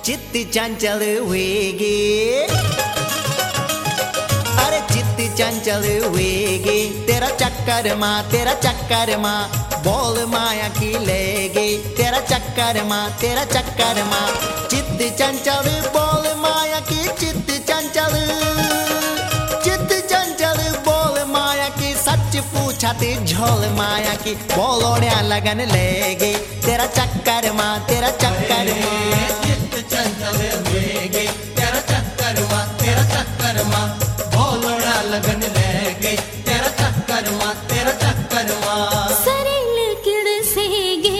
चित्त चंचल हुएगे, अरे चित्त चंचल हुएगे, तेरा चक्कर माँ बोल माया की लेगे, तेरा चक्कर माँ चित्त चंचल बोल माया की, चित्त चंचल बोल माया की, सच पूछा ते झोल माया की, बोलोड़िया लगन लेगे, तेरा चक्कर माँ चित्त चंचल हुएगे, तेरा चक्कर माँ बोलोड़ा लगन ले गई, तेरा चक्कर माँ सरेल किड़सेगे,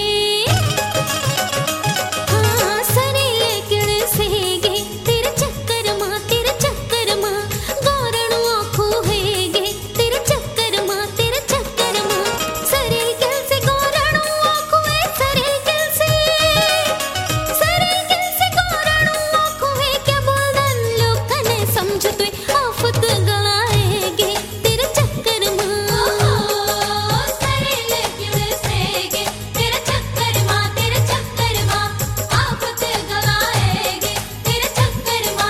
हाँ सरेल किड़सेगे, तेरे चक्कर माँ गौरणु आँखों हेगे, तेरे चक्कर माँ सरेल किल से गौरणु आँखों है, सरेल किल से गौरणु आँखों है, क्या बोलदन लोग कने समझो तुई आफत गलाएगे, तेरे चक्कर माँ सरेल किड़सेगे, तेरे चक्कर माँ आफत गलाएगे, तेरे चक्कर माँ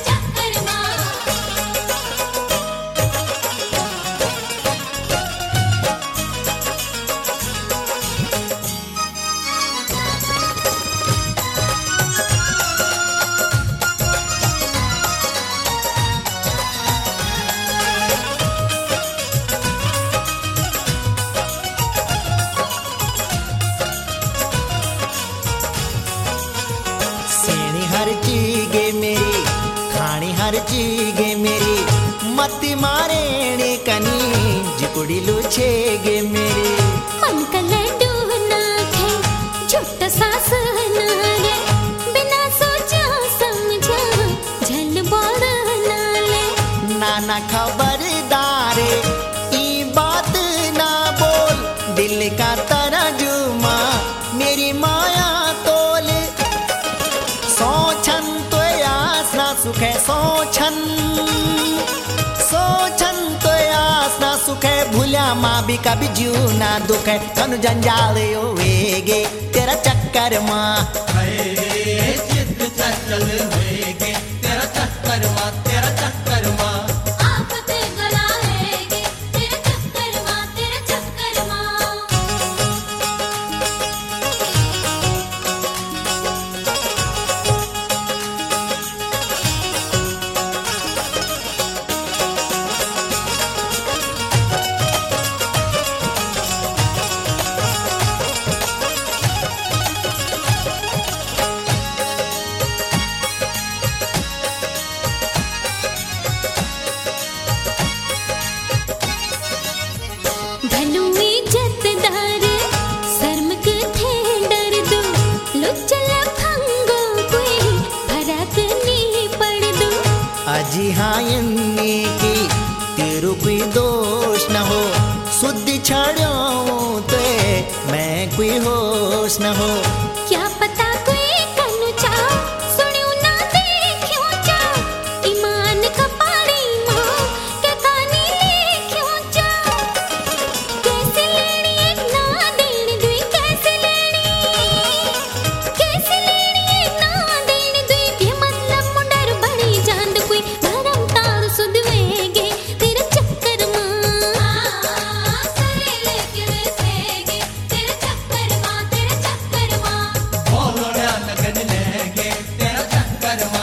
सेनी हर चीगे मेरी, खानी हर चीगे मेरी, मती मारेणे कनी जिकुड़ी लुछेगे मेरी, मन का लड्डू ना खे, झुट्टा सास ना रे, बिना सोचा समझा झल बोल ना ले, नाना खबरदारे ई बात ना बोल, दिल का तर्जुमा मेरी माया तोल, सोचन तो आस ना सुखे, सोचन तो आस ना सुखे, भूल्या माँ भी कभी जीव ना दुखे, तनु जंजाल होएगे, तेरा चक्कर माँ चित्त चंचल हुएगे, तेरा चक्कर माँ आफत गलाएगे, तेरे चक्कर माँ धनु इज्जतदार शर्म के थे डर दो, लुच्चला फंगो कोई फरक नहीं पड़ दो, अजी हाँ इन्नी की तेरू कोई दोष न हो, सुध छड़ो ते मैं कोई होश न हो, क्या पता कोई कनु चा सुनियो ना देखियो चा, ईमान का पानी माँ क्या कहानी लिखियो चा, कैसे लेनी एक ना देनी दुई, कैसे लेनी एक ना देनी दुई, ये मतलब मुंडर बड़ी जान कोई भरम तार सुधवेगे, तेरे चक्कर माँ सरेल किड़सेगे, तेरे चक्कर माँ बोलोड़ा लगन ले गई, तेरा चक्कर माँ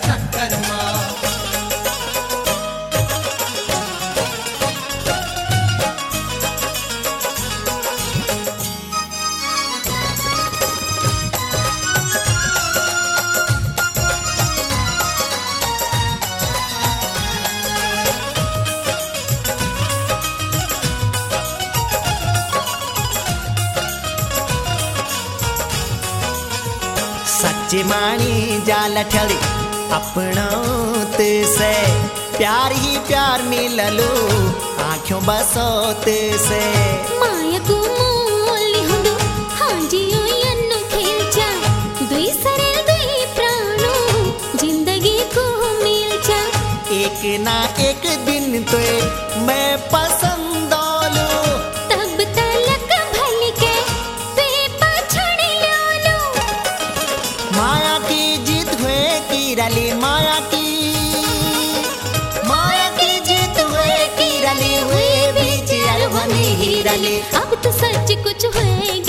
सच्ची मानी जाल ठली अपनोत से, प्यार ही प्यार मिललो आँखों बसोत से, माया को मोली हुंदो हांजियो यन्नु खेलचा, दुई सरेल दुई प्राणो जिंदगी को मिलचा, एक ना एक दिन तो मैं पसंद आलो, तब तलक भल के पे पछड़ लो, माया की जिद की रली माया की जीत हुए की रली हुए बीच अरबन ही रली। अब तो सच कुछ होएगी।